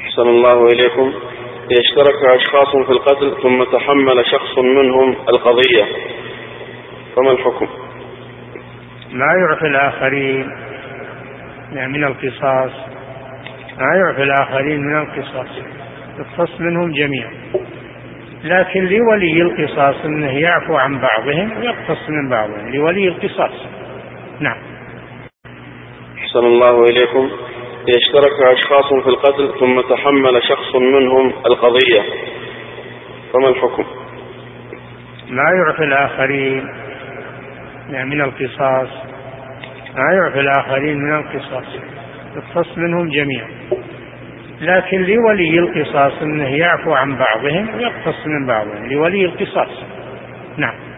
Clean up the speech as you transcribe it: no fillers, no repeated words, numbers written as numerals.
أحسن الله إليكم. اشترك أشخاص في القتل ثم تحمل شخص منهم القضية، فما الحكم؟ ما يعفى الآخرين من القصاص، ما يعفى الآخرين من القصاص، يقتص منهم جميعا، لكن لولي القصاص أنه يعفو عن بعضهم ويقتص من بعضهم، لولي القصاص. نعم. أحسن الله إليكم. اشترك أشخاص في القتل ثم تحمل شخص منهم القضية، فما الحكم؟ ما يعفى الآخرين من القصاص، ما يعفى الآخرين من القصاص، يقتص منهم جميعا، لكن لولي القصاص أنه يعفو عن بعضهم ويقتص من بعضهم، لولي القصاص. نعم.